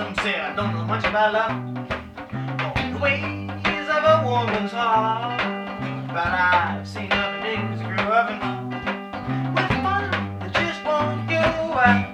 Some say I don't know much about love or the ways of a woman's heart, but I've seen other niggas grow up and with fun that just won't go out.